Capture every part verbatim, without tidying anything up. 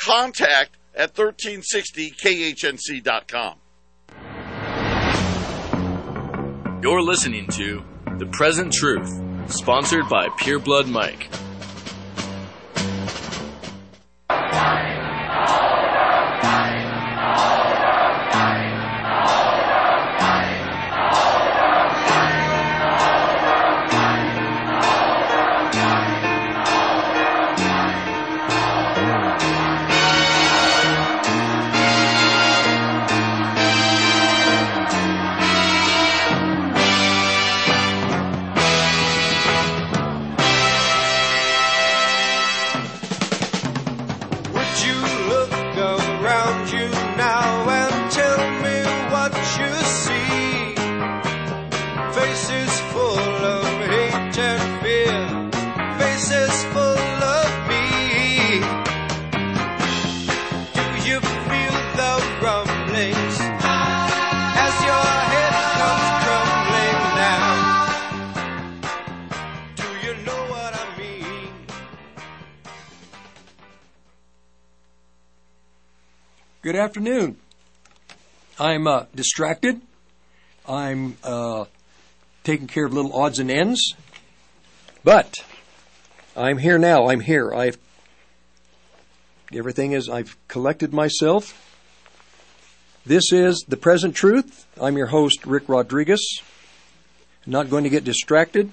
contact at thirteen sixty K H N C dot com. You're listening to The Present Truth, sponsored by Pure Blood Mike. Good afternoon. I'm uh, distracted. I'm uh, taking care of little odds and ends. But I'm here now. I'm here. I've everything is. I've collected myself. This is The Present Truth. I'm your host, Rick Rodriguez. I'm not going to get distracted.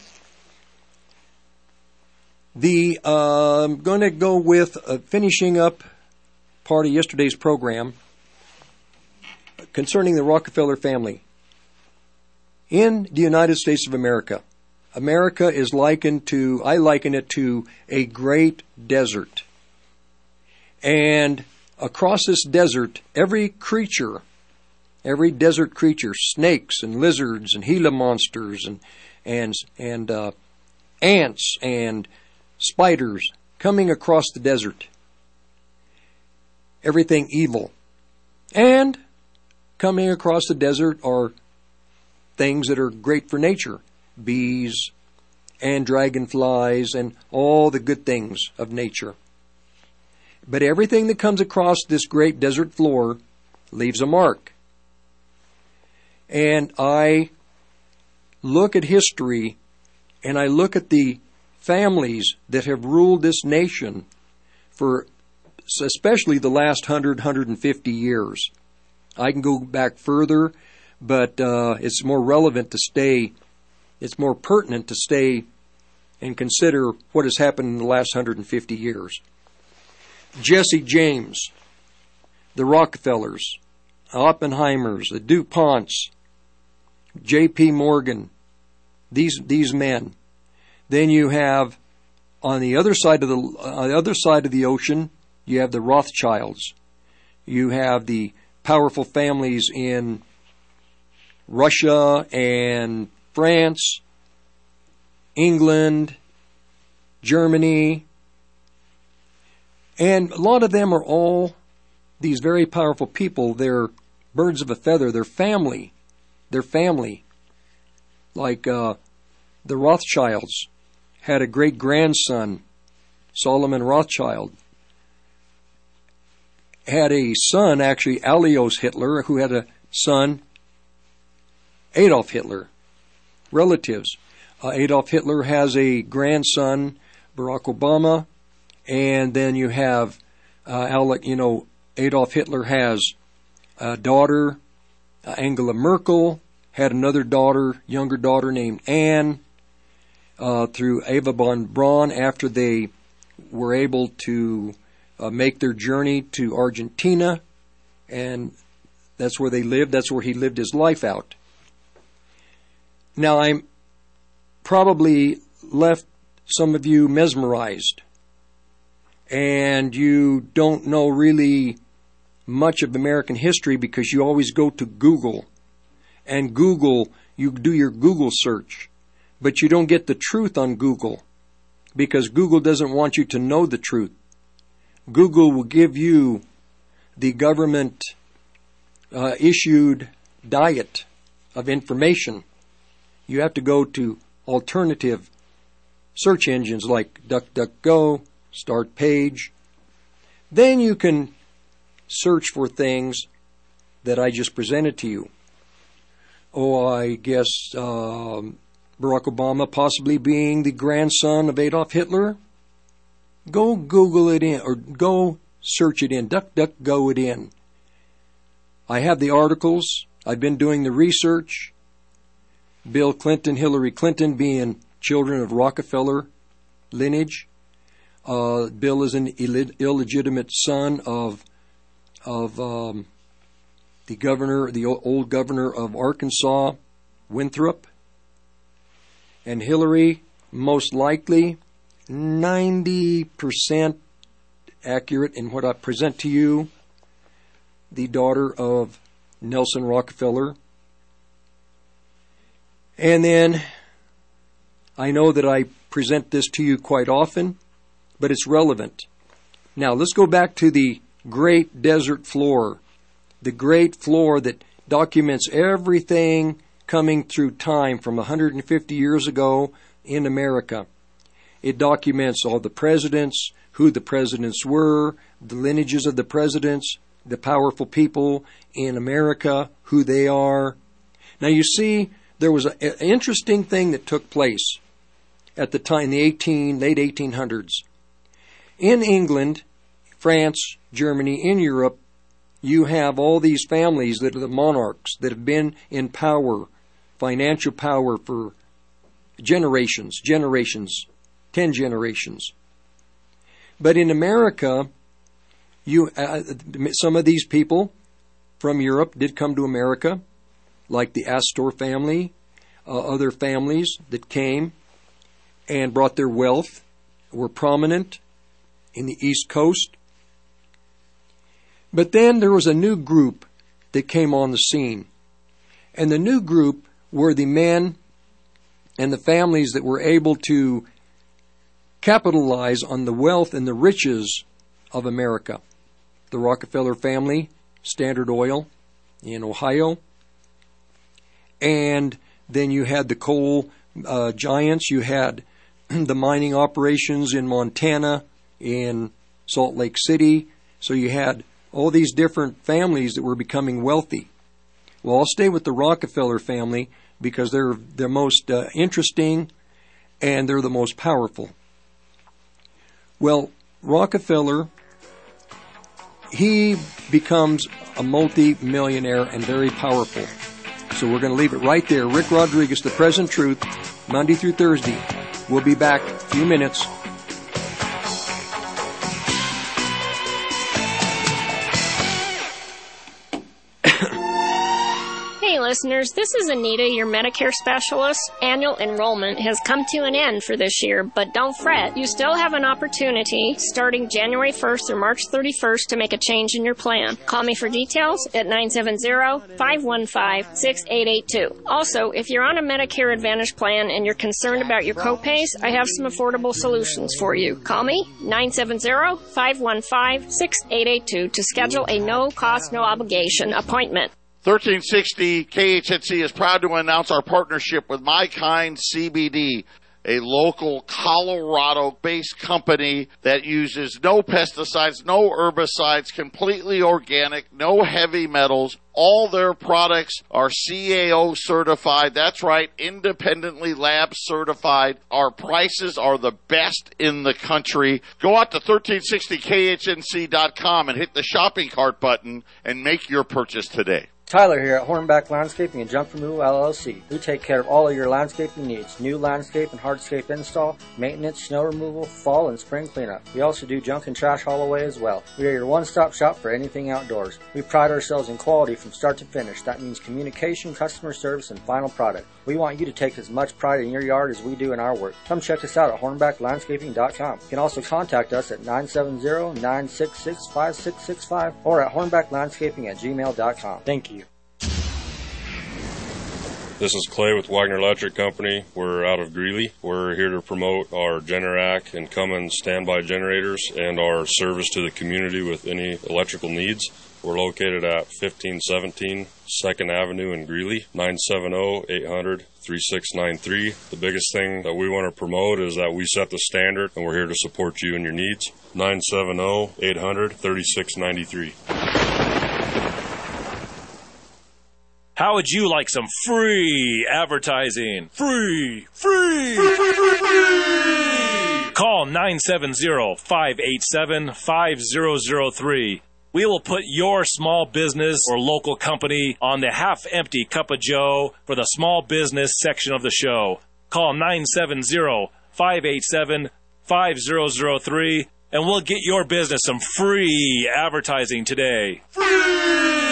The uh, I'm going to go with uh, finishing up part of yesterday's program concerning the Rockefeller family. In the United States of America, America is likened to, I liken it to a great desert. And across this desert, every creature, every desert creature, snakes and lizards and Gila monsters and and and uh, ants and spiders coming across the desert. Everything evil. And coming across the desert are things that are great for nature. Bees and dragonflies and all the good things of nature. But everything that comes across this great desert floor leaves a mark. And I look at history and I look at the families that have ruled this nation for especially the last one hundred, one hundred fifty years. I can go back further, but uh, it's more relevant to stay, it's more pertinent to stay and consider what has happened in the last one hundred fifty years. Jesse James, the Rockefellers, Oppenheimers, the DuPonts, J P Morgan, these these men. Then you have on the other side of the on the other side of the ocean, you have the Rothschilds. You have the powerful families in Russia and France, England, Germany. And a lot of them are all these very powerful people. They're birds of a feather. They're family. They're family. Like uh, the Rothschilds had a great-grandson, Solomon Rothschild. Had a son, actually, Alois Hitler, who had a son, Adolf Hitler. Relatives. Uh, Adolf Hitler has a grandson, Barack Obama, and then you have, uh, Alec, you know, Adolf Hitler has a daughter, uh, Angela Merkel, had another daughter, younger daughter named Anne, uh, through Eva von Braun after they were able to Uh, make their journey to Argentina, and that's where they lived. That's where he lived his life out. Now, I'm probably left some of you mesmerized, and you don't know really much of American history because you always go to Google, and Google, you do your Google search, but you don't get the truth on Google because Google doesn't want you to know the truth. Google will give you the government uh, issued diet of information. You have to go to alternative search engines like DuckDuckGo, Start Page. Then you can search for things that I just presented to you. Oh, I guess um, Barack Obama possibly being the grandson of Adolf Hitler. Go Google it in, or go search it in, duck, duck, go it in. I have the articles. I've been doing the research. Bill Clinton, Hillary Clinton being children of Rockefeller lineage. Uh, Bill is an Ill- illegitimate son of of um, the governor, the old governor of Arkansas, Winthrop. And Hillary, most likely, ninety percent accurate in what I present to you, the daughter of Nelson Rockefeller. And then I know that I present this to you quite often, but it's relevant. Now let's go back to the great desert floor, the great floor that documents everything coming through time from one hundred fifty years ago in America. It documents all the presidents, who the presidents were, the lineages of the presidents, the powerful people in America, who they are. Now you see, there was an interesting thing that took place at the time, the eighteen, late eighteen hundreds. In England, France, Germany, in Europe, you have all these families that are the monarchs that have been in power, financial power for generations, generations, ten generations. But in America, you uh, some of these people from Europe did come to America, like the Astor family, uh, other families that came and brought their wealth, were prominent in the East Coast. But then there was a new group that came on the scene. And the new group were the men and the families that were able to capitalize on the wealth and the riches of America. The Rockefeller family, Standard Oil in Ohio. And then you had the coal uh, giants. You had the mining operations in Montana, in Salt Lake City. So you had all these different families that were becoming wealthy. Well, I'll stay with the Rockefeller family because they're the most uh, interesting and they're the most powerful. Well, Rockefeller, he becomes a multi-millionaire and very powerful. So we're going to leave it right there. Rick Rodriguez, The Present Truth, Monday through Thursday. We'll be back in a few minutes. Listeners, this is Anita, your Medicare specialist. Annual enrollment has come to an end for this year, but don't fret. You still have an opportunity starting January first through March thirty-first to make a change in your plan. Call me for details at nine seven zero, five one five, six eight eight two. Also, if you're on a Medicare Advantage plan and you're concerned about your copays, I have some affordable solutions for you. Call me nine seven zero, five one five, six eight eight two to schedule a no-cost, no-obligation appointment. thirteen sixty K H N C is proud to announce our partnership with My Kind C B D, a local Colorado-based company that uses no pesticides, no herbicides, completely organic, no heavy metals. All their products are C A O certified. That's right, independently lab certified. Our prices are the best in the country. Go out to thirteen sixty K H N C dot com and hit the shopping cart button and make your purchase today. Tyler here at Hornback Landscaping and Junk Removal L L C. We take care of all of your landscaping needs, new landscape and hardscape install, maintenance, snow removal, fall and spring cleanup. We also do junk and trash haul away as well. We are your one-stop shop for anything outdoors. We pride ourselves in quality from start to finish. That means communication, customer service, and final product. We want you to take as much pride in your yard as we do in our work. Come check us out at hornback landscaping dot com. You can also contact us at nine seven zero, nine six six, five six six five or at hornback landscaping at gmail dot com. Thank you. This is Clay with Wagner Electric Company. We're out of Greeley. We're here to promote our Generac and Cummins standby generators and our service to the community with any electrical needs. We're located at fifteen seventeen second Avenue in Greeley, nine seven zero, eight hundred, three six nine three. The biggest thing that we want to promote is that we set the standard, and we're here to support you and your needs. nine seven zero, eight hundred, three six nine three. How would you like some free advertising? Free, free, free, free, free, free. Call nine seven zero, five eight seven, five zero zero three. We will put your small business or local company on the half-empty cup of joe for the small business section of the show. Call nine seven zero, five eight seven, five zero zero three, and we'll get your business some free advertising today. Free!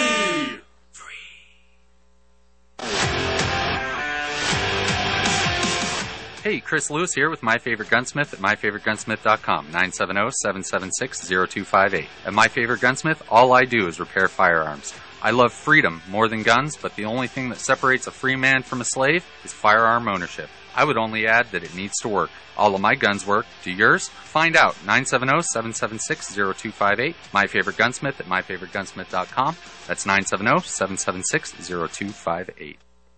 Hey, Chris Lewis here with My Favorite Gunsmith at my favorite gunsmith dot com, nine seven zero, seven seven six, zero two five eight. At My Favorite Gunsmith, all I do is repair firearms. I love freedom more than guns, but the only thing that separates a free man from a slave is firearm ownership. I would only add that it needs to work. All of my guns work. Do yours? Find out. nine seven zero, seven seven six, zero two five eight. My Favorite Gunsmith at my favorite gunsmith dot com. That's nine seven zero, seven seven six, zero two five eight.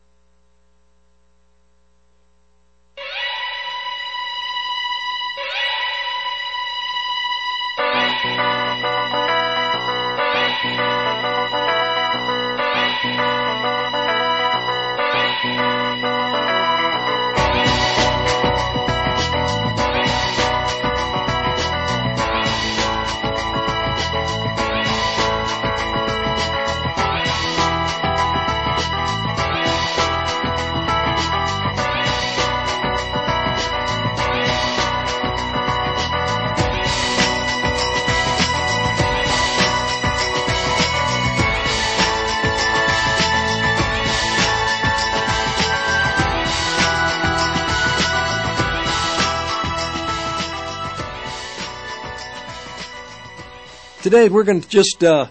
Today we're going to just, uh,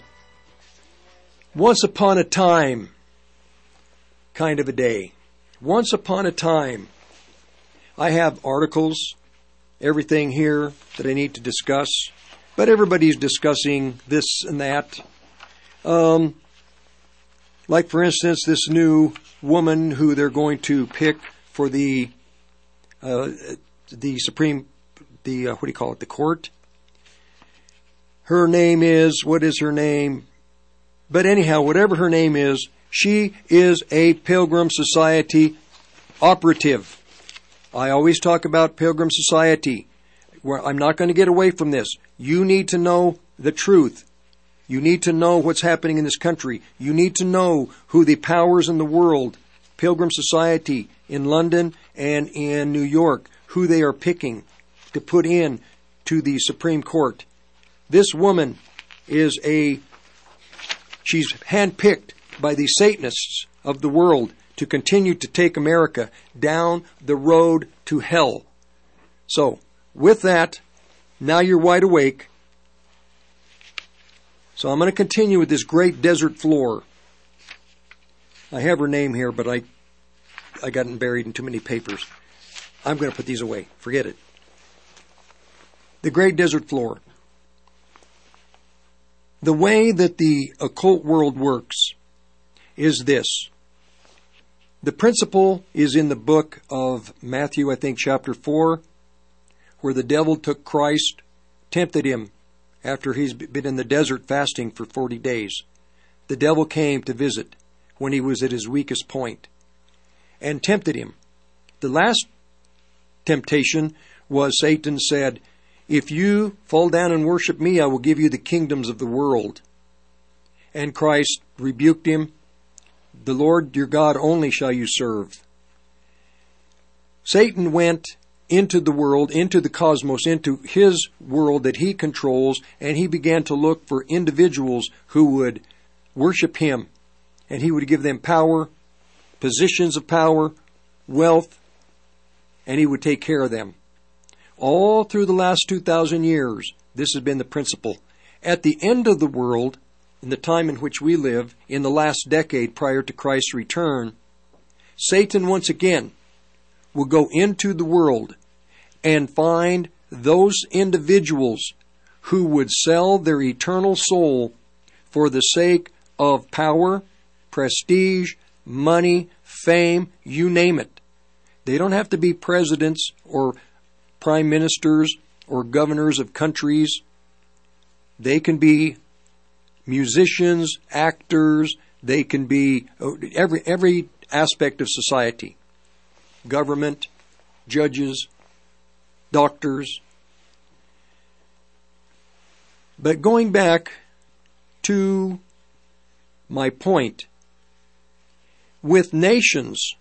once upon a time kind of a day. Once upon a time. I have articles, everything here that I need to discuss, but everybody's discussing this and that. Um, like, for instance, this new woman who they're going to pick for the uh, the Supreme, the uh, what do you call it, the court. Her name is, what is her name? But anyhow, whatever her name is, she is a Pilgrim Society operative. I always talk about Pilgrim Society. Where I'm not going to get away from this. You need to know the truth. You need to know what's happening in this country. You need to know who the powers in the world, Pilgrim Society in London and in New York, who they are picking to put in to the Supreme Court. This woman is a, she's handpicked by the Satanists of the world to continue to take America down the road to hell. So, with that, now you're wide awake. So I'm going to continue with this great desert floor. I have her name here, but I, I got it buried in too many papers. I'm going to put these away. Forget it. The great desert floor. The way that the occult world works is this. The principle is in the book of Matthew, I think, chapter four, where the devil took Christ, tempted him after he's been in the desert fasting for forty days. The devil came to visit when he was at his weakest point and tempted him. The last temptation was Satan said, if you fall down and worship me, I will give you the kingdoms of the world. And Christ rebuked him. The Lord your God only shall you serve. Satan went into the world, into the cosmos, into his world that he controls, and he began to look for individuals who would worship him. And he would give them power, positions of power, wealth, and he would take care of them. All through the last two thousand years, this has been the principle. At the end of the world, in the time in which we live, in the last decade prior to Christ's return, Satan once again will go into the world and find those individuals who would sell their eternal soul for the sake of power, prestige, money, fame, you name it. They don't have to be presidents or prime ministers or governors of countries. They can be musicians, actors, they can be every every aspect of society. Government, judges, doctors. But going back to my point, with nations,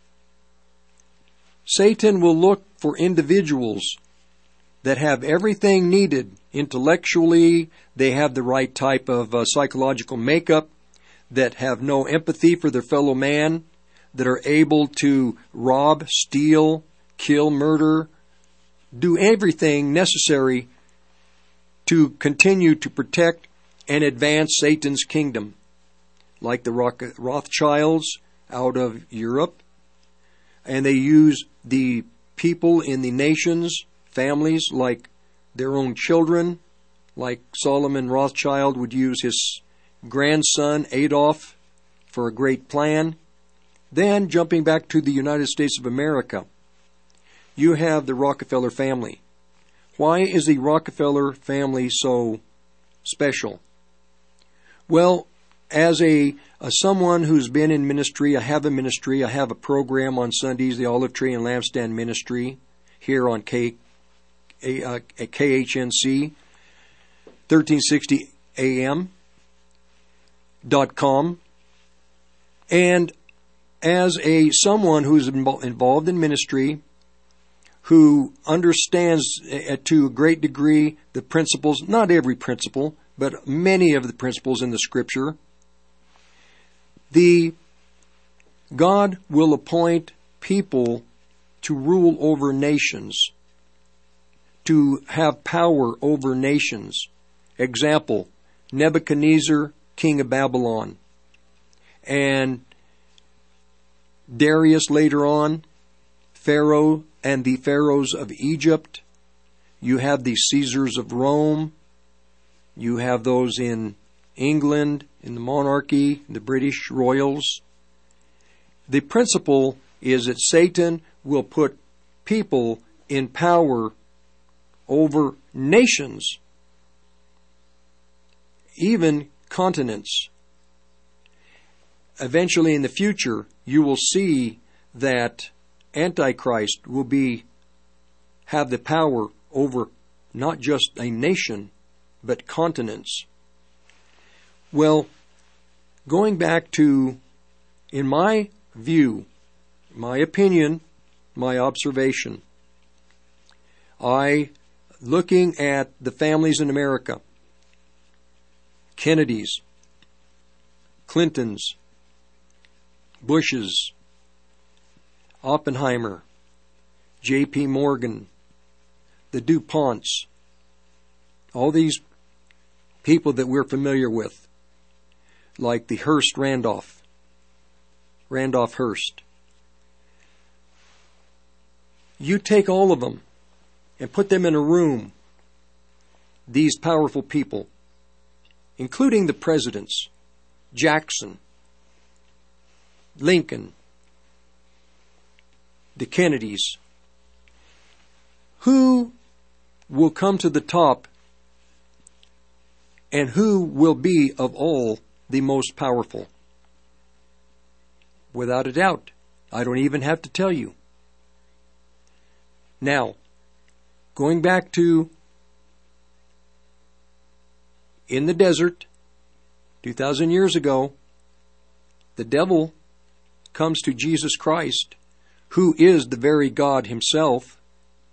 Satan will look for individuals that have everything needed intellectually, they have the right type of uh, psychological makeup, that have no empathy for their fellow man, that are able to rob, steal, kill, murder, do everything necessary to continue to protect and advance Satan's kingdom, like the Rothschilds out of Europe. And they use the people in the nations, families, like their own children, like Solomon Rothschild would use his grandson Adolf for a great plan. Then, jumping back to the United States of America, you have the Rockefeller family. Why is the Rockefeller family so special? Well, as a, a someone who's been in ministry, I have a ministry, I have a program on Sundays, the Olive Tree and Lampstand Ministry, here on K, a, uh, K H N C, thirteen sixty A M dot com. And as a someone who's involved in ministry, who understands uh, to a great degree the principles, not every principle, but many of the principles in the Scripture, the God will appoint people to rule over nations, to have power over nations. Example, Nebuchadnezzar, king of Babylon, and Darius later on, Pharaoh and the pharaohs of Egypt. You have the Caesars of Rome. You have those in England, in the monarchy, the British royals. The principle is that Satan will put people in power over nations, even continents. Eventually in the future, you will see that Antichrist will be have the power over not just a nation, but continents. Well, going back to, in my view, my opinion, my observation, I, looking at the families in America, Kennedys, Clintons, Bushes, Oppenheimer, J P Morgan, the DuPonts, all these people that we're familiar with, like the Hearst Randolph, Randolph Hearst. You take all of them and put them in a room, these powerful people, including the presidents, Jackson, Lincoln, the Kennedys. Who will come to the top and who will be of all the most powerful? Without a doubt. I don't even have to tell you. Now, going back to in the desert, two thousand years ago, the devil comes to Jesus Christ, who is the very God himself,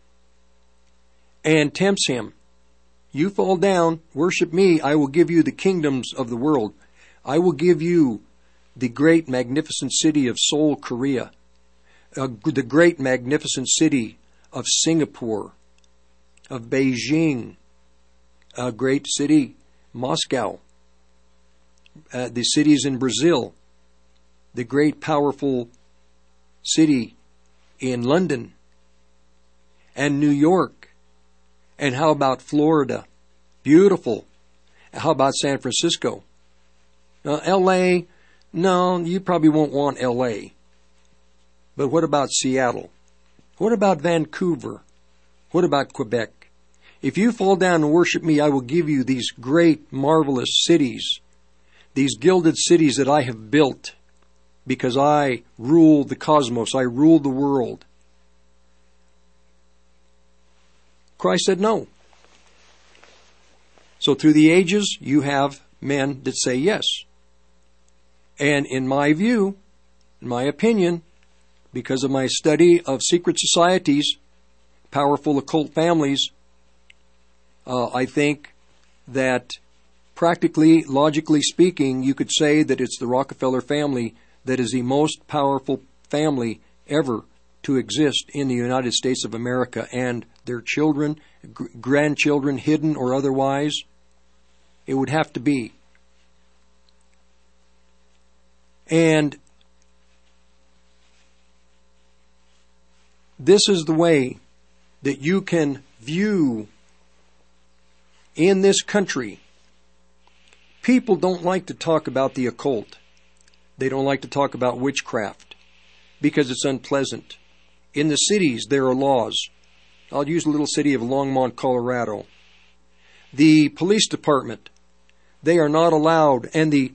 and tempts him. You fall down, worship me, I will give you the kingdoms of the world. I will give you the great magnificent city of Seoul, Korea, uh, the great magnificent city of Singapore, of Beijing, a great city, Moscow, uh, the cities in Brazil, the great powerful city in London and New York? And how about Florida? Beautiful. How about San Francisco? Now, L A, no, you probably won't want L A. But what about Seattle? What about Vancouver? What about Quebec? If you fall down and worship me, I will give you these great, marvelous cities, these gilded cities that I have built because I rule the cosmos, I rule the world. Christ said no. So through the ages, you have men that say yes. And in my view, in my opinion, because of my study of secret societies, powerful occult families, uh, I think that practically, logically speaking, you could say that it's the Rockefeller family that is the most powerful family ever to exist in the United States of America, and their children, gr- grandchildren, hidden or otherwise, it would have to be. And this is the way that you can view in this country. People don't like to talk about the occult. They don't like to talk about witchcraft because it's unpleasant. In the cities, there are laws. I'll use the little city of Longmont, Colorado. The police department, they are not allowed, and the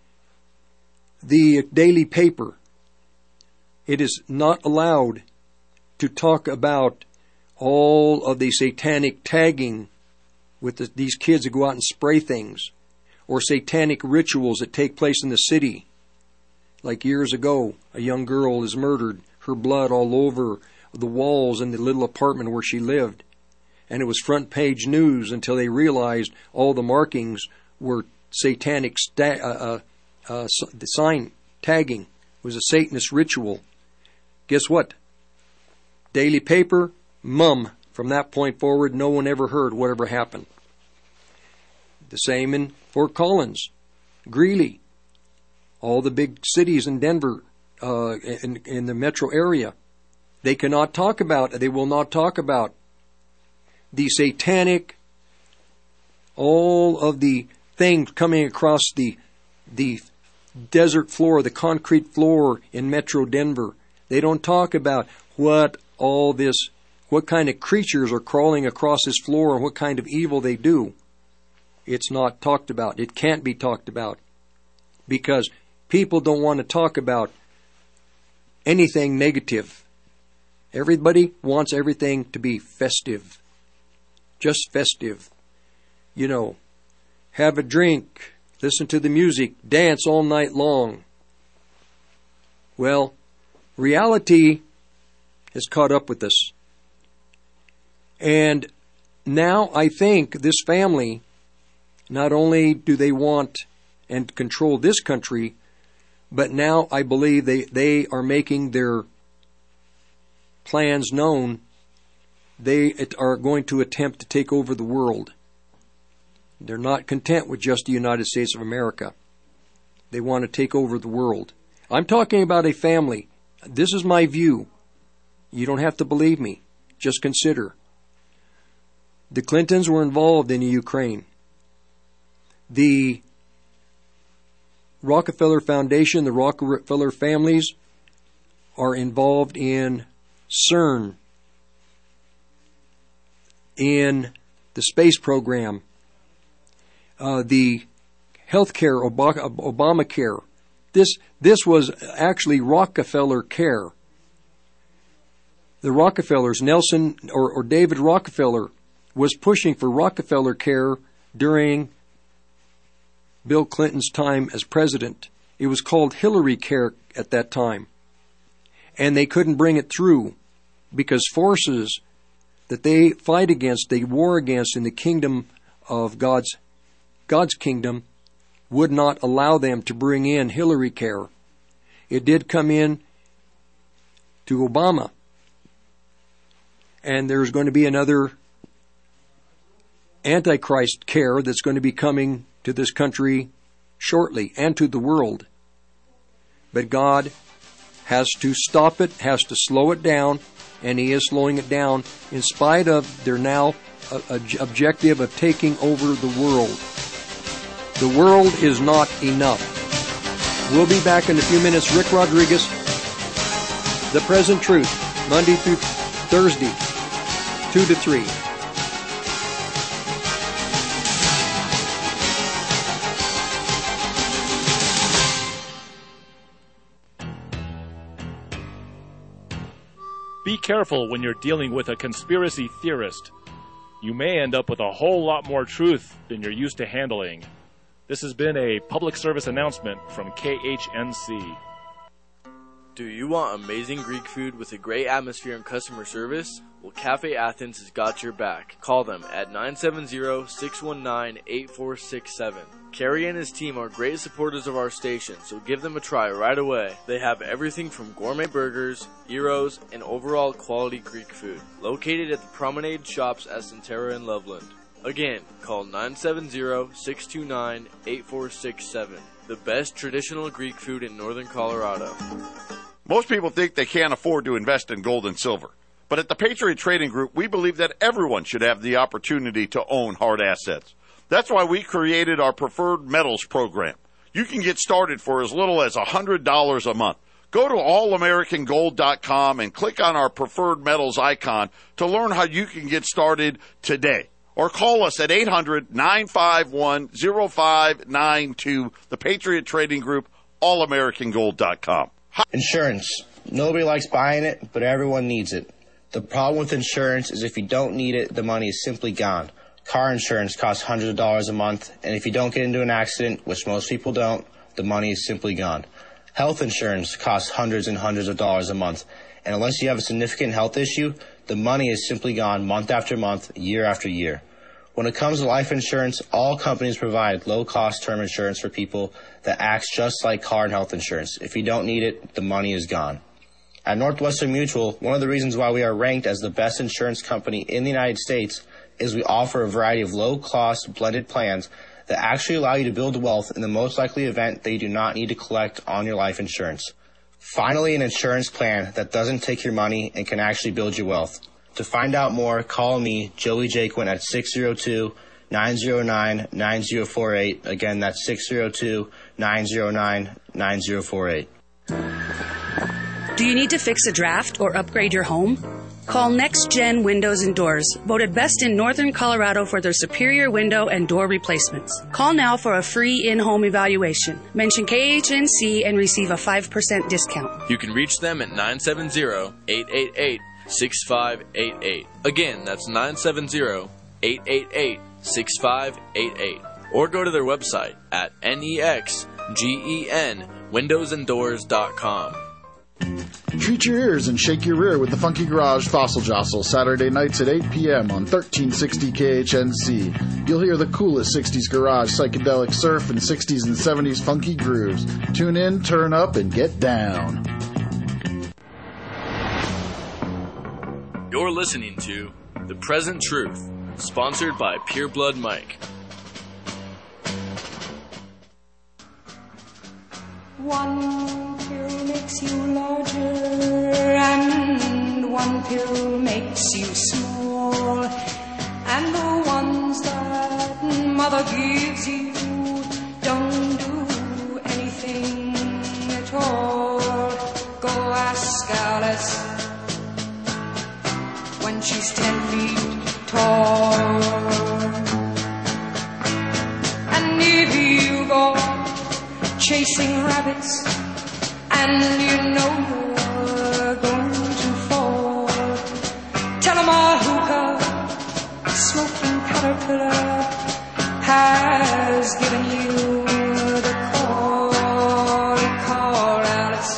the daily paper, it is not allowed to talk about all of the satanic tagging with the, these kids that go out and spray things, or satanic rituals that take place in the city. Like years ago, a young girl is murdered, her blood all over the walls in the little apartment where she lived. And it was front page news until they realized all the markings were satanic sta- uh, uh, uh, the sign tagging. It was a Satanist ritual. Guess what? Daily paper, mum. From that point forward, no one ever heard whatever happened. The same in Fort Collins, Greeley, all the big cities in Denver, uh, in, in the metro area. They cannot talk about, they will not talk about the satanic, all of the things coming across the the desert floor, the concrete floor in Metro Denver. They don't talk about what all this, what kind of creatures are crawling across this floor and what kind of evil they do. It's not talked about. It can't be talked about because people don't want to talk about anything negative. Everybody wants everything to be festive. Just festive. You know, have a drink, listen to the music, dance all night long. Well, reality has caught up with us. And now I think this family, not only do they want and control this country, but now I believe they, they are making their plans known. They are going to attempt to take over the world. They're not content with just the United States of America. They want to take over the world. I'm talking about a family. This is my view. You don't have to believe me. Just consider. The Clintons were involved in the Ukraine. The Rockefeller Foundation, the Rockefeller families are involved in CERN, in the space program, uh, the healthcare, Obamacare. This this was actually Rockefeller care. The Rockefellers, Nelson or, or David Rockefeller, was pushing for Rockefeller care during Bill Clinton's time as president. It was called Hillary Care at that time. And they couldn't bring it through because forces that they fight against, they war against in the kingdom of God's God's kingdom would not allow them to bring in Hillary Care. It did come in to Obama. And there's going to be another Antichrist care that's going to be coming to this country shortly and to the world. But God has to stop it, has to slow it down, and he is slowing it down in spite of their now uh, objective of taking over the world. The world is not enough. We'll be back in a few minutes. Rick Rodriguez, The Present Truth, Monday through Thursday, two to three. Be careful when you're dealing with a conspiracy theorist. You may end up with a whole lot more truth than you're used to handling. This has been a public service announcement from K H N C. Do you want amazing Greek food with a great atmosphere and customer service? Well, Cafe Athens has got your back. Call them at nine seven zero, six one nine, eight four six seven. Kerry and his team are great supporters of our station, so give them a try right away. They have everything from gourmet burgers, gyros, and overall quality Greek food. Located at the Promenade Shops at Centera and Loveland. Again, call nine seven zero, six two nine, eight four six seven. The best traditional Greek food in northern Colorado. Most people think they can't afford to invest in gold and silver. But at the Patriot Trading Group, we believe that everyone should have the opportunity to own hard assets. That's why we created our Preferred Metals program. You can get started for as little as one hundred dollars a month. Go to all american gold dot com and click on our Preferred Metals icon to learn how you can get started today. Or call us at eight hundred, nine five one, zero five nine two. The Patriot Trading Group, all american gold dot com. Insurance. Nobody likes buying it, but everyone needs it. The problem with insurance is if you don't need it, the money is simply gone. Car insurance costs hundreds of dollars a month, and if you don't get into an accident, which most people don't, the money is simply gone. Health insurance costs hundreds and hundreds of dollars a month, and unless you have a significant health issue, the money is simply gone month after month, year after year. When it comes to life insurance, all companies provide low-cost term insurance for people that acts just like car and health insurance. If you don't need it, the money is gone. At Northwestern Mutual, one of the reasons why we are ranked as the best insurance company in the United States is we offer a variety of low-cost blended plans that actually allow you to build wealth in the most likely event that you do not need to collect on your life insurance. Finally, an insurance plan that doesn't take your money and can actually build your wealth. To find out more, call me, Joey Jaquin, at six zero two, nine zero nine, nine zero four eight. Again, that's six zero two, nine zero nine, nine zero four eight. Do you need to fix a draft or upgrade your home? Call Next Gen Windows and Doors, voted best in Northern Colorado for their superior window and door replacements. Call now for a free in-home evaluation. Mention K H N C and receive a five percent discount. You can reach them at nine seven zero, eight eight eight, six five eight eight. Again, that's nine seven zero, eight eight eight, six five eight eight. Or go to their website at N E X G E N windows and doors dot com. Treat your ears and shake your rear with the Funky Garage Fossil Jostle, Saturday nights at eight p.m. on thirteen sixty K H N C. You'll hear the coolest sixties garage, psychedelic surf, and sixties and seventies funky grooves. Tune in, turn up, and get down. You're listening to The Present Truth, sponsored by Pure Blood Mike. One pill makes you larger and one pill makes you small, and the ones that mother gives you don't do anything at all. Go ask Alice when she's ten feet tall. And if you go chasing rabbits and you know you're going to fall, tell 'em a hookah smoking caterpillar has given you the call. Call Alice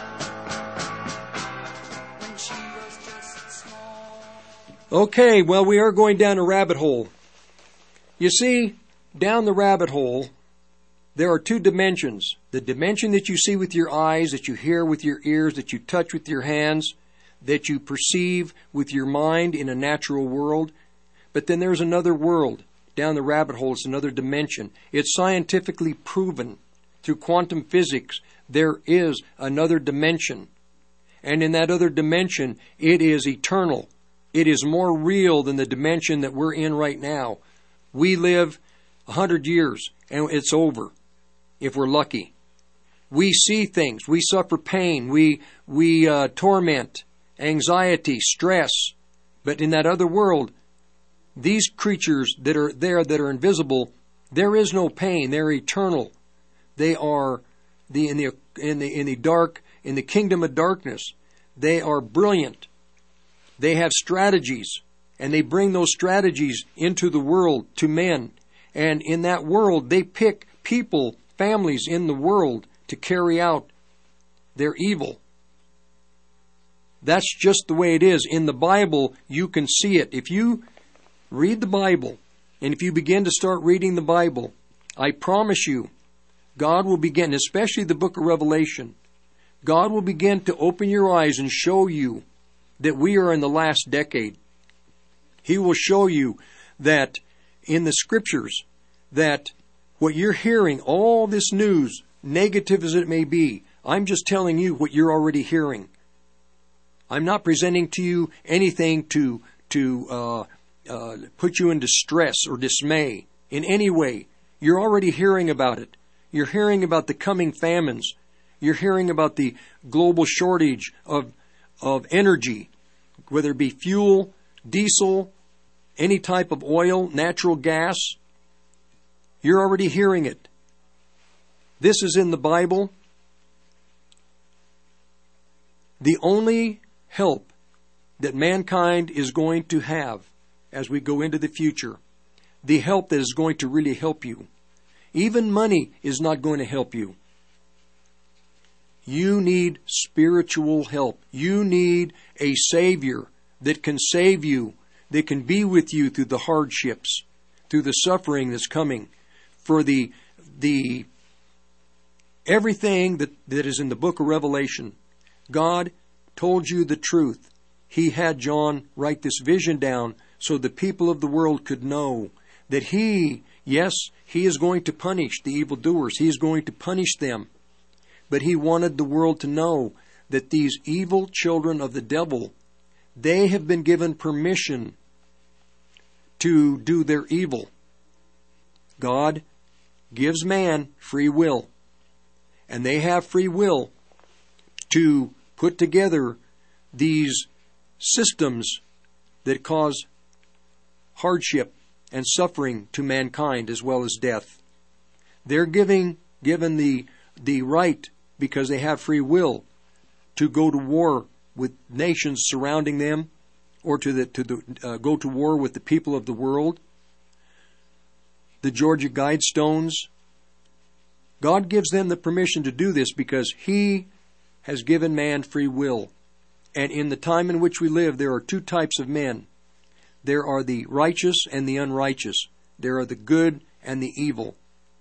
when she was just small. Okay, well, we are going down a rabbit hole. You see, down the rabbit hole, there are two dimensions. The dimension that you see with your eyes, that you hear with your ears, that you touch with your hands, that you perceive with your mind in a natural world. But then there's another world. Down the rabbit hole, it's another dimension. It's scientifically proven through quantum physics there is another dimension And in that other dimension, it is eternal. It is more real than the dimension that we're in right now. We live a hundred years, and it's over, if we're lucky. We see things. We suffer pain. We, we uh, torment, anxiety, stress. But in that other world, these creatures that are there that are invisible, there is no pain. They're eternal. They are the in the in the in the dark in the kingdom of darkness. They are brilliant. They have strategies, and they bring those strategies into the world to men. And in that world, they pick people, families in the world to carry out their evil. That's just the way it is. In the Bible, you can see it. If you read the Bible, and if you begin to start reading the Bible, I promise you, God will begin, especially the book of Revelation, God will begin to open your eyes and show you that we are in the last decade. He will show you that in the Scriptures, that what you're hearing, all this news, negative as it may be, I'm just telling you what you're already hearing. I'm not presenting to you anything to to uh, uh, put you in distress or dismay in any way. You're already hearing about it. You're hearing about the coming famines. You're hearing about the global shortage of of energy, whether it be fuel, diesel, any type of oil, natural gas. You're already hearing it. This is in the Bible. The only help that mankind is going to have as we go into the future, the help that is going to really help you. Even money is not going to help you. You need spiritual help. You need a Savior that can save you, that can be with you through the hardships, through the suffering that's coming, for the the everything that, that is in the book of Revelation. God told you the truth. He had John write this vision down so the people of the world could know that He, yes, He is going to punish the evildoers. He is going to punish them. But He wanted the world to know that these evil children of the devil, they have been given permission to do their evil. God gives man free will. And they have free will to put together these systems that cause hardship and suffering to mankind as well as death. They're giving given the the right, because they have free will, to go to war with nations surrounding them, or to the to the uh, go to war with the people of the world. The Georgia Guidestones. God gives them the permission to do this because He has given man free will. And in the time in which we live, there are two types of men. There are the righteous and the unrighteous. There are the good and the evil.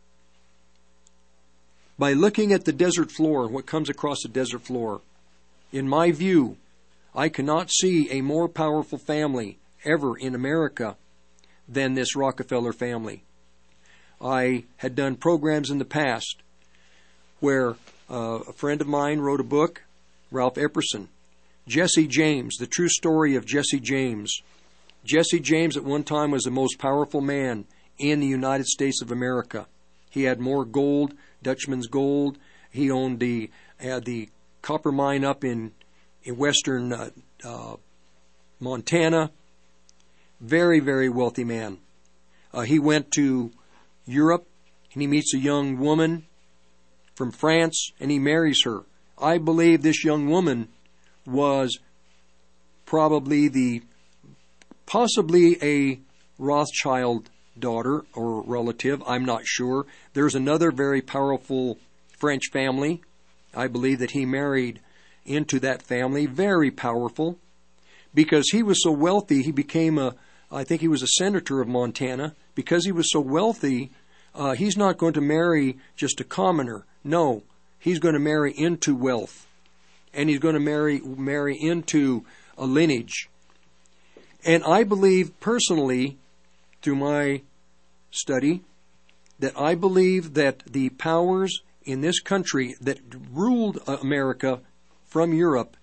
By looking at the desert floor, what comes across the desert floor, in my view, I cannot see a more powerful family ever in America than this Rockefeller family. I had done programs in the past where uh, a friend of mine wrote a book, Ralph Epperson, Jesse James, the true story of Jesse James. Jesse James at one time was the most powerful man in the United States of America. He had more gold, Dutchman's gold. He owned the had the copper mine up in in western uh, uh, Montana. Very, very wealthy man. Uh, he went to Europe and he meets a young woman from France and he marries her. I believe this young woman was probably the possibly a Rothschild daughter or relative. I'm not sure. There's another very powerful French family. I believe that he married into that family. Very powerful. Because he was so wealthy, he became a, I think he was a senator of Montana. Because he was so wealthy, uh, he's not going to marry just a commoner. No, he's going to marry into wealth. And he's going to marry marry into a lineage. And I believe personally, through my study, that I believe that the powers in this country that ruled America from Europe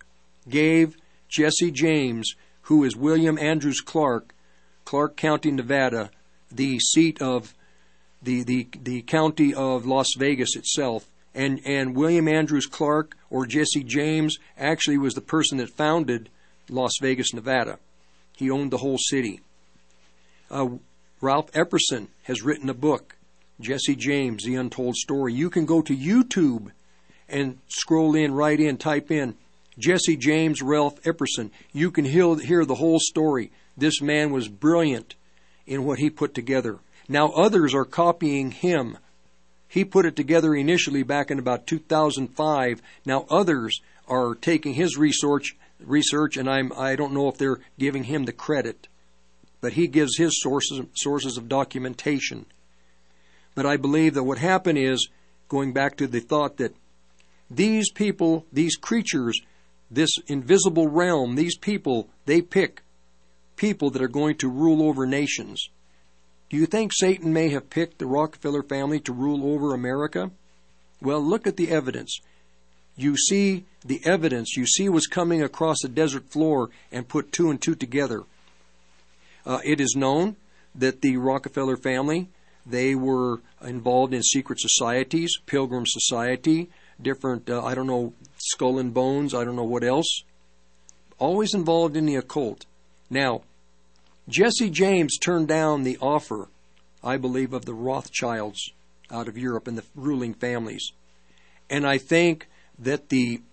gave Jesse James, who is William Andrews Clark, Clark County, Nevada, the seat of the, the, the county of Las Vegas itself. And, and William Andrews Clark, or Jesse James, actually was the person that founded Las Vegas, Nevada. He owned the whole city. Uh, Ralph Epperson has written a book, Jesse James, The Untold Story. You can go to YouTube and scroll in, right in, type in Jesse James, Ralph Epperson. You can hear, hear the whole story. This man was brilliant in what he put together. Now others are copying him. He put it together initially back in about two thousand five. Now others are taking his research, research, and I'm I don't know if they're giving him the credit, but he gives his sources sources of documentation. But I believe that what happened is, going back to the thought that these people, these creatures, this invisible realm, these people, they pick people that are going to rule over nations. Do you think Satan may have picked the Rockefeller family to rule over America? Well, look at the evidence. You see the evidence. You see what's coming across the desert floor, and put two and two together. Uh, it is known that the Rockefeller family, they were involved in secret societies, Pilgrim Society, different, uh, I don't know, Skull and Bones, I don't know what else. Always involved in the occult. Now, Jesse James turned down the offer, I believe, of the Rothschilds out of Europe and the ruling families. And I think that the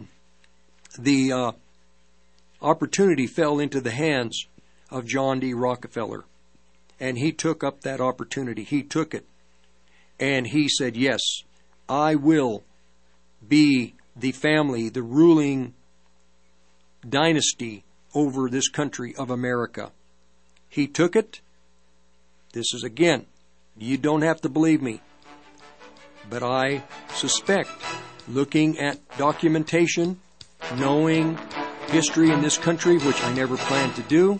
the uh, opportunity fell into the hands of John D. Rockefeller. And he took up that opportunity. He took it. And he said, yes, I will be the family, the ruling dynasty over this country of America. He took it. This is, again, you don't have to believe me, but I suspect, looking at documentation, knowing history in this country, which I never planned to do,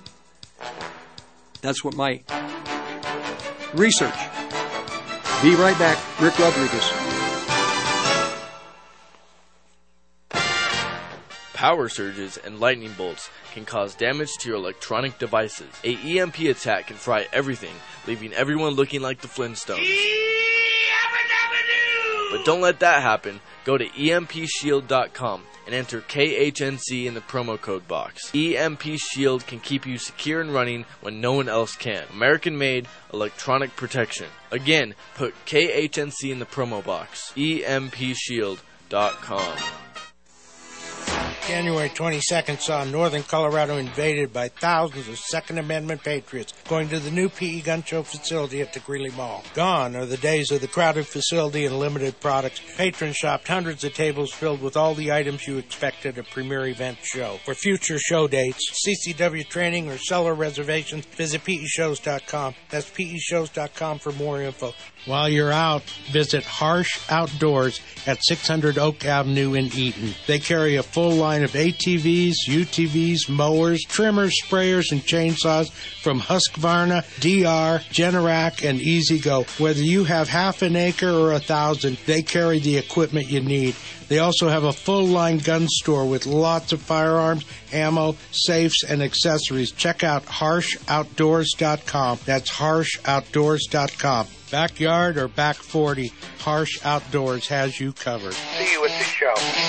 that's what my research. Be right back. Rick Rodriguez. Power surges and lightning bolts can cause damage to your electronic devices. A E M P attack can fry everything, leaving everyone looking like the Flintstones. But don't let that happen. Go to E M P shield dot com and enter K H N C in the promo code box. E M P Shield can keep you secure and running when no one else can. American-made electronic protection. Again, put K H N C in the promo box. E M P shield dot com. January twenty-second saw northern Colorado invaded by thousands of Second Amendment patriots going to the new P E Gun Show facility at the Greeley Mall. Gone are the days of the crowded facility and limited products. Patrons shopped hundreds of tables filled with all the items you expect at a premier event show. For future show dates, C C W training, or seller reservations, visit P E shows dot com. That's P E shows dot com for more info. While you're out, visit Harsh Outdoors at six hundred Oak Avenue in Eaton. They carry a full line of A T Vs, U T Vs, mowers, trimmers, sprayers, and chainsaws from Husqvarna, D R, Generac, and E-Z-Go. Whether you have half an acre or a thousand, they carry the equipment you need. They also have a full-line gun store with lots of firearms, ammo, safes, and accessories. Check out Harsh Outdoors dot com. That's Harsh Outdoors dot com. Backyard or back forty, Harsh Outdoors has you covered. See you at the show.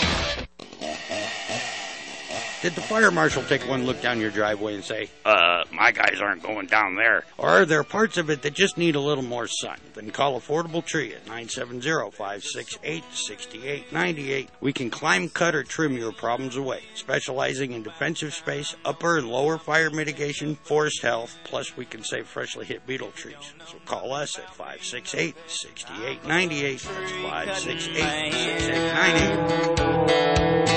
Did the fire marshal take one look down your driveway and say, uh, my guys aren't going down there? Or are there parts of it that just need a little more sun? Then call Affordable Tree at nine seven zero, five six eight, six eight nine eight. We can climb, cut, or trim your problems away. Specializing in defensive space, upper and lower fire mitigation, forest health, plus we can save freshly hit beetle trees. So call us at five six eight, six eight nine eight. That's five six eight, six eight nine eight.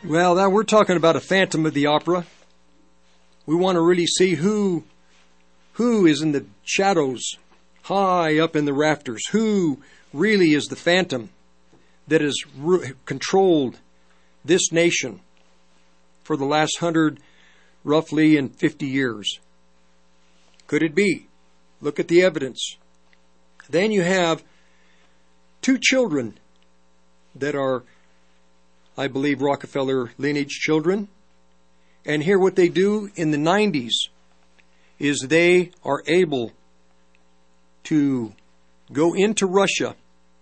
Well, now we're talking about a Phantom of the Opera. We want to really see who who is in the shadows, high up in the rafters. Who really is the phantom that has re- controlled this nation for the last hundred, roughly, and fifty years? Could it be? Look at the evidence. Then you have two children that are, I believe, Rockefeller lineage children. And here what they do in the nineties is they are able to go into Russia,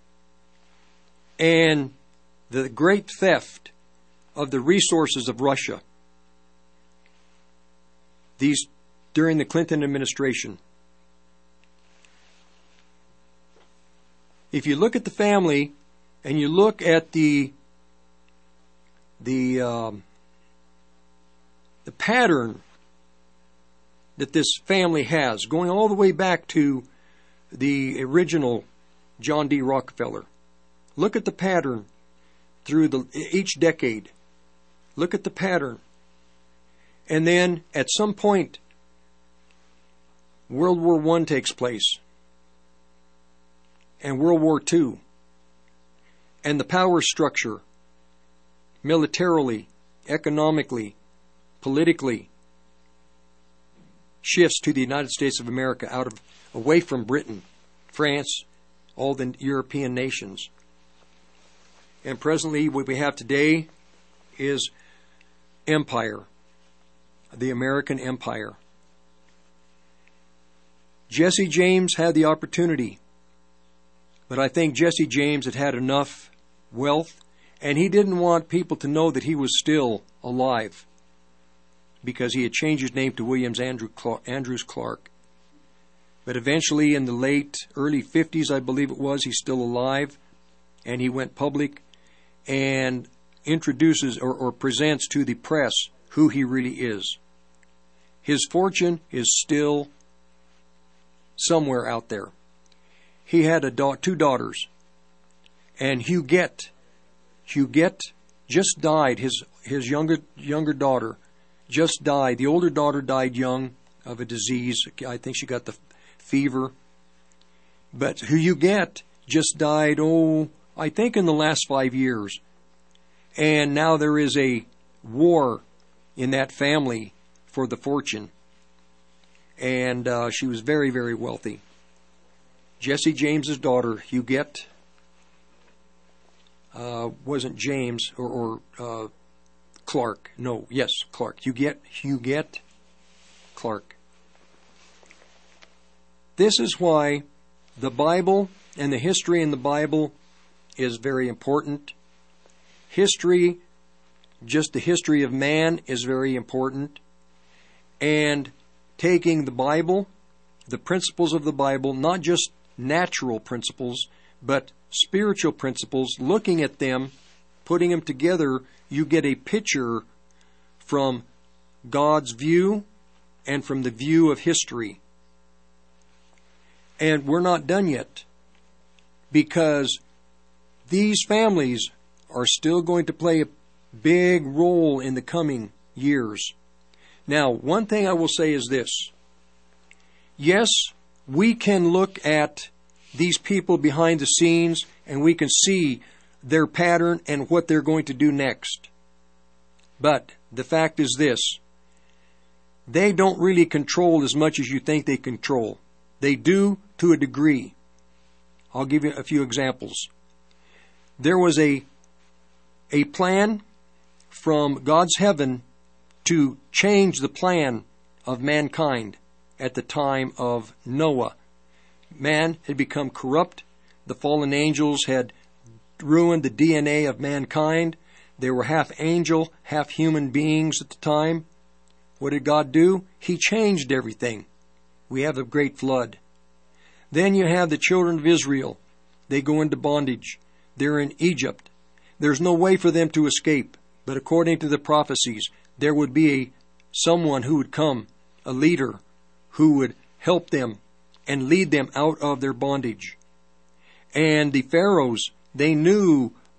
and the great theft of the resources of Russia, these during the Clinton administration. If you look at the family and you look at the the um, the pattern that this family has, going all the way back to the original John D. Rockefeller. Look at the pattern through the each decade. Look at the pattern. And then at some point, World War One takes place, and World War Two, and the power structure, militarily, economically, politically, shifts to the United States of America, out of away from Britain, France, all the European nations. And presently what we have today is empire, the American empire. Jesse James had the opportunity, but I think Jesse James had had enough wealth, and he didn't want people to know that he was still alive, because he had changed his name to Williams Andrew Clark, Andrews Clark. But eventually in the late, early fifties, I believe it was, he's still alive, and he went public and introduces or, or presents to the press who he really is. His fortune is still somewhere out there. He had a da- two daughters, and Huguette, Huguette just died. His his younger younger daughter just died. The older daughter died young of a disease. I think she got the fever. But Huguette just died, oh, I think in the last five years. And now there is a war in that family for the fortune. And uh, she was very, very wealthy. Jesse James's daughter, Huguette, uh, wasn't James or, or uh, Clark. No, yes, Clark. Huguette, Huguette Clark. This is why the Bible and the history in the Bible is very important. History, just the history of man, is very important. And taking the Bible, the principles of the Bible, not just natural principles, but spiritual principles, looking at them, putting them together, you get a picture from God's view and from the view of history. And we're not done yet, because these families are still going to play a big role in the coming years. Now, one thing I will say is this. Yes, we can look at these people behind the scenes and we can see their pattern and what they're going to do next. But the fact is this. They don't really control as much as you think they control. They do to a degree. I'll give you a few examples. There was a, a plan from God's heaven to change the plan of mankind at the time of Noah. Man had become corrupt. The fallen angels had ruined the D N A of mankind. They were half angel, half human beings at the time. What did God do? He changed everything. We have a great flood. Then you have the children of Israel. They go into bondage. They're in Egypt. There's no way for them to escape. But according to the prophecies, there would be a, someone who would come, a leader, who would help them and lead them out of their bondage. And the pharaohs, they knew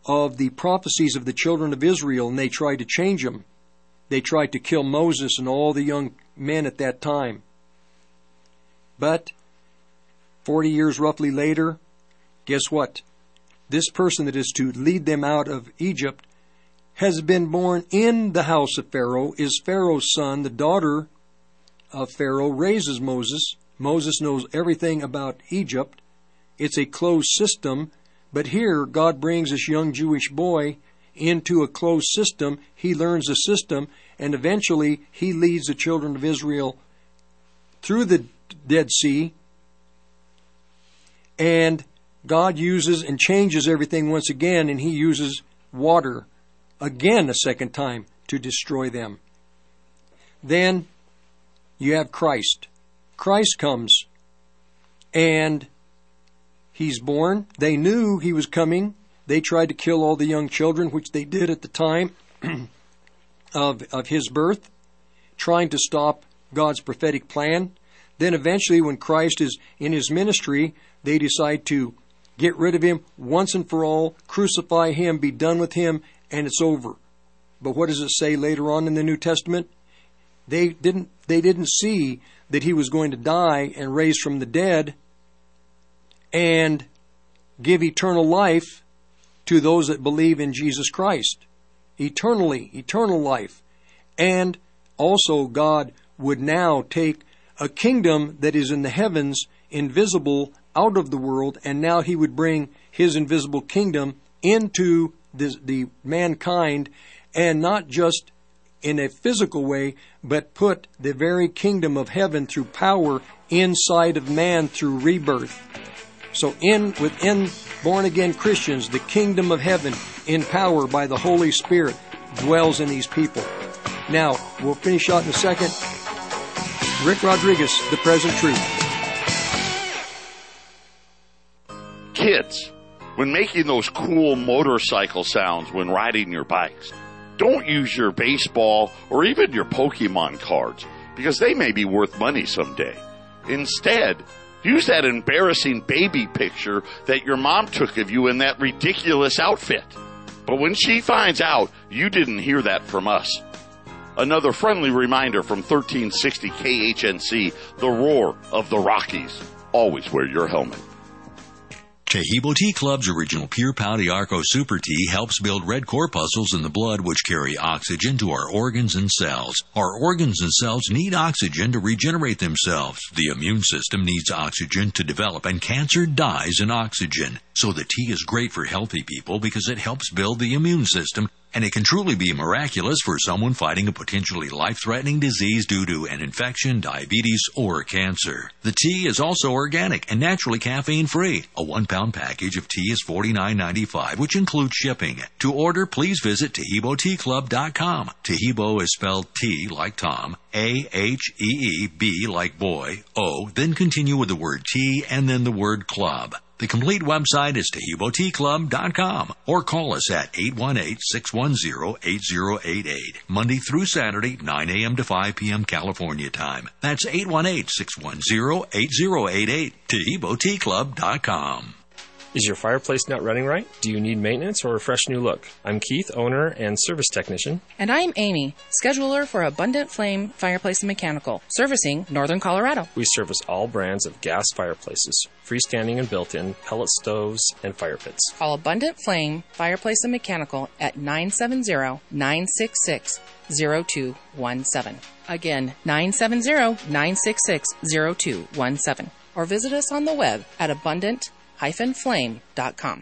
of the prophecies of the children of Israel, and they tried to change them. They tried to kill Moses and all the young men at that time. But forty years roughly later, guess what? This person that is to lead them out of Egypt has been born in the house of Pharaoh, is Pharaoh's son. The daughter of Pharaoh raises Moses. Moses knows everything about Egypt. It's a closed system, but here God brings this young Jewish boy into a closed system. He learns the system, and eventually he leads the children of Israel through the Dead Sea, and God uses and changes everything once again, and he uses water again a second time to destroy them. Then you have Christ. Christ comes, and he's born. They knew he was coming. They tried to kill all the young children, which they did at the time of, of his birth, trying to stop God's prophetic plan. Then eventually, when Christ is in his ministry, they decide to get rid of him once and for all, crucify him, be done with him, and it's over. But what does it say later on in the New Testament? They didn't, they didn't see that he was going to die and raise from the dead and give eternal life to those that believe in Jesus Christ. Eternally, eternal life. And also God would now take a kingdom that is in the heavens, invisible, out of the world, and now he would bring his invisible kingdom into the, the mankind, and not just in a physical way, but put the very kingdom of heaven through power inside of man through rebirth. So in within born-again Christians, the kingdom of heaven in power by the Holy Spirit dwells in these people. Now, we'll finish out in a second. Rick Rodriguez, The Present Truth. Kids, when making those cool motorcycle sounds when riding your bikes, don't use your baseball or even your Pokemon cards, because they may be worth money someday. Instead, use that embarrassing baby picture that your mom took of you in that ridiculous outfit. But when she finds out, you didn't hear that from us. Another friendly reminder from thirteen sixty K H N C, the roar of the Rockies. Always wear your helmet. Taheebo Tea Club's original Pure Pau d'Arco Super Tea helps build red corpuscles in the blood which carry oxygen to our organs and cells. Our organs and cells need oxygen to regenerate themselves. The immune system needs oxygen to develop, and cancer dies in oxygen. So the tea is great for healthy people because it helps build the immune system, and it can truly be miraculous for someone fighting a potentially life-threatening disease due to an infection, diabetes, or cancer. The tea is also organic and naturally caffeine-free. A one-pound package of tea is forty-nine ninety-five, which includes shipping. To order, please visit Taheebo Tea Club dot com. Taheebo is spelled T like Tom, A H E E B like boy, O, then continue with the word tea and then the word club. The complete website is Taheebo Tea Club dot com, or call us at eight one eight, six one zero, eight zero eight eight, Monday through Saturday, nine a.m. to five p.m. California time. That's eight one eight, six one zero, eight zero eight eight, Taheebo Tea Club dot com. Is your fireplace not running right? Do you need maintenance or a fresh new look? I'm Keith, owner and service technician. And I'm Amy, scheduler for Abundant Flame Fireplace and Mechanical, servicing Northern Colorado. We service all brands of gas fireplaces, freestanding and built-in, pellet stoves, and fire pits. Call Abundant Flame Fireplace and Mechanical at nine seven zero, nine six six, zero two one seven. Again, nine seven zero, nine six six, zero two one seven. Or visit us on the web at abundant flame dot com.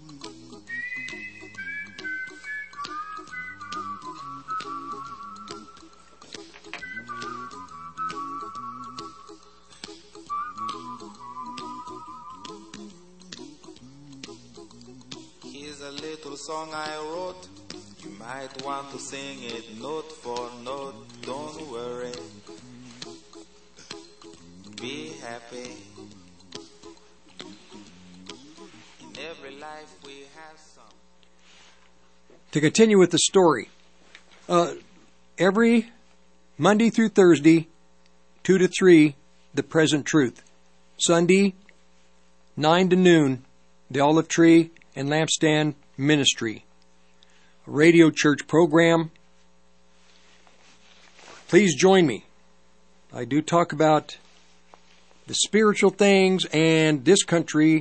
Here's a little song I wrote. You might want to sing it note for note. Don't worry. Be happy. Every life we have some. To continue with the story, uh, every Monday through Thursday, two to three, The Present Truth. Sunday, nine to noon, The Olive Tree and Lampstand Ministry, a radio church program. Please join me. I do talk about the spiritual things and this country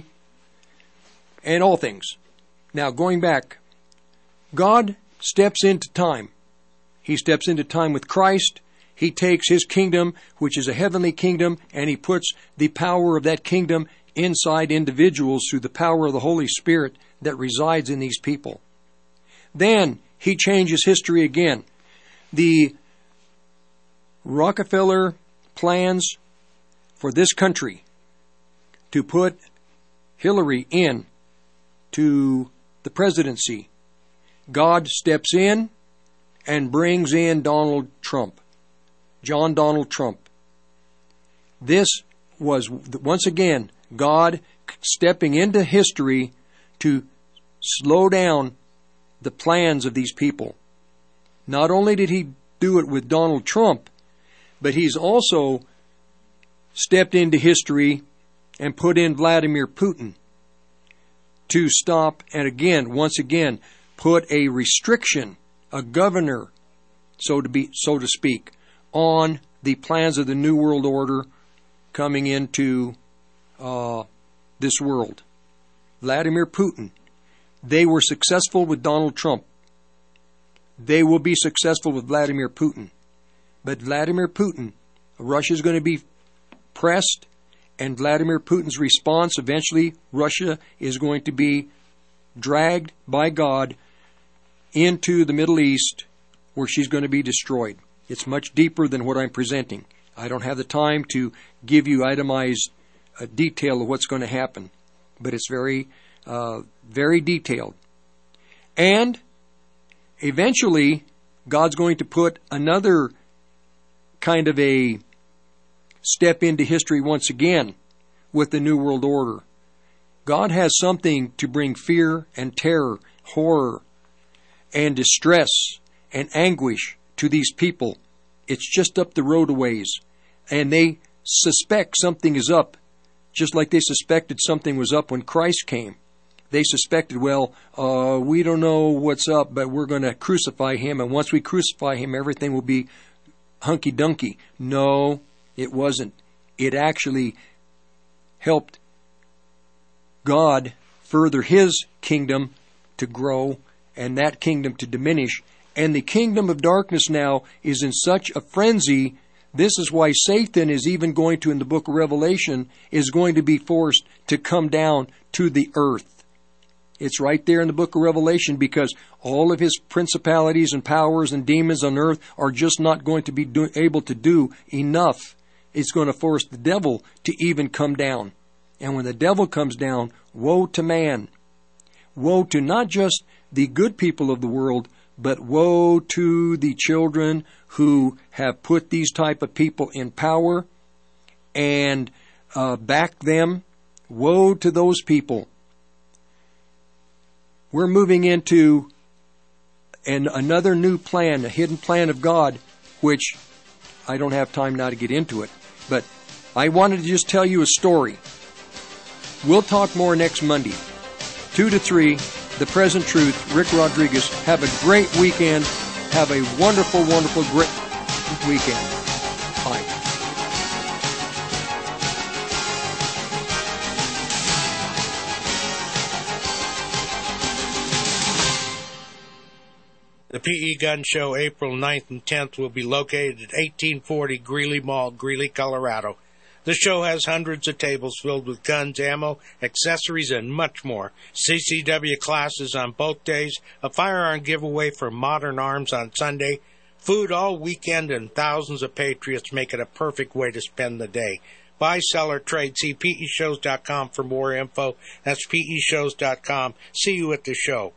and all things. Now, going back, God steps into time. He steps into time with Christ. He takes His kingdom, which is a heavenly kingdom, and He puts the power of that kingdom inside individuals through the power of the Holy Spirit that resides in these people. Then He changes history again. The Rockefeller plans for this country to put Hillary in to the presidency. God steps in and brings in Donald Trump, John Donald Trump. This was, once again, God stepping into history to slow down the plans of these people. Not only did He do it with Donald Trump, but He's also stepped into history and put in Vladimir Putin to stop and again, once again, put a restriction, a governor, so to be, so to speak, on the plans of the New World Order coming into uh, this world. Vladimir Putin. They were successful with Donald Trump. They will be successful with Vladimir Putin. But Vladimir Putin, Russia is going to be pressed, and Vladimir Putin's response, eventually Russia is going to be dragged by God into the Middle East, where she's going to be destroyed. It's much deeper than what I'm presenting. I don't have the time to give you itemized uh, detail of what's going to happen, but it's very, uh, very detailed. And eventually, God's going to put another kind of a step into history once again with the New World Order. God has something to bring fear and terror, horror, and distress and anguish to these people. It's just up the road a ways, and they suspect something is up, just like they suspected something was up when Christ came. They suspected, well, uh, we don't know what's up, but we're going to crucify Him, and once we crucify Him, everything will be hunky-dunky. No, it wasn't. It actually helped God further His kingdom to grow and that kingdom to diminish. And the kingdom of darkness now is in such a frenzy. This is why Satan is even going to, in the book of Revelation, is going to be forced to come down to the earth. It's right there in the book of Revelation, because all of his principalities and powers and demons on earth are just not going to be do, able to do enough. It's going to force the devil to even come down. And when the devil comes down, woe to man. Woe to not just the good people of the world, but woe to the children who have put these type of people in power and uh, back them. Woe to those people. We're moving into an, another new plan, a hidden plan of God, which I don't have time now to get into it. But I wanted to just tell you a story. We'll talk more next Monday. Two to three, The Present Truth, Rick Rodriguez. Have a great weekend. Have a wonderful, wonderful, great weekend. Bye. The P E Gun Show, April ninth and tenth, will be located at eighteen forty Greeley Mall, Greeley, Colorado. The show has hundreds of tables filled with guns, ammo, accessories, and much more. C C W classes on both days, a firearm giveaway for Modern Arms on Sunday, food all weekend, and thousands of patriots make it a perfect way to spend the day. Buy, sell, or trade. See P E shows dot com for more info. That's P E shows dot com. See you at the show.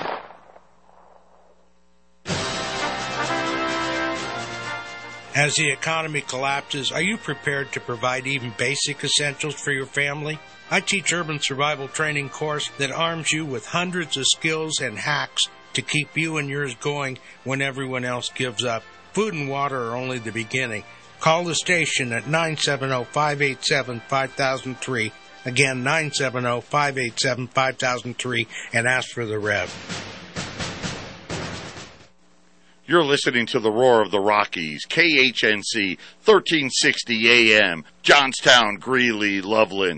As the economy collapses, are you prepared to provide even basic essentials for your family? I teach urban survival training course that arms you with hundreds of skills and hacks to keep you and yours going when everyone else gives up. Food and water are only the beginning. Call the station at nine seven zero, five eight seven, five thousand three. Again, nine seven zero, five eight seven, five thousand three, and ask for the Rev. You're listening to the Roar of the Rockies, K H N C, thirteen sixty A M, Johnstown, Greeley, Loveland.